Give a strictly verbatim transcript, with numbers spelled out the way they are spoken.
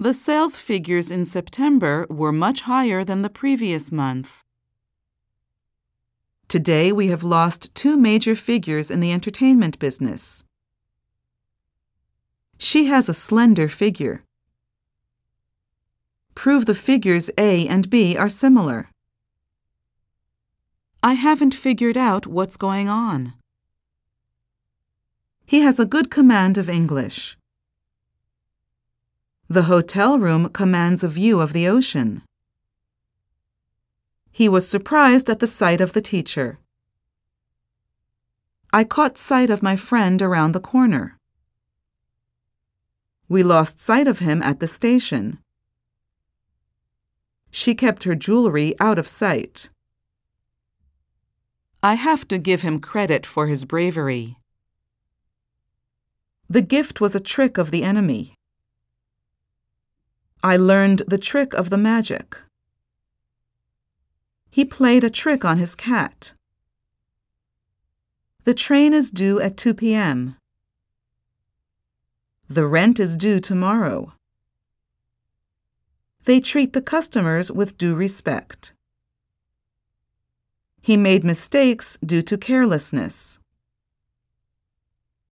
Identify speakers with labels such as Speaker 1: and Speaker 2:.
Speaker 1: The sales figures in September were much higher than the previous month. Today we have lost two major figures in the entertainment business. She has a slender figure. Prove the figures A and B are similar. I haven't figured out what's going on. He has a good command of English. The hotel room commands a view of the ocean. He was surprised at the sight of the teacher. I caught sight of my friend around the corner. We lost sight of him at the station. She kept her jewelry out of sight. I have to give him credit for his bravery. The gift was a trick of the enemy. I learned the trick of the magic. He played a trick on his cat. The train is due at two p m The rent is due tomorrow. They treat the customers with due respect. He made mistakes due to carelessness.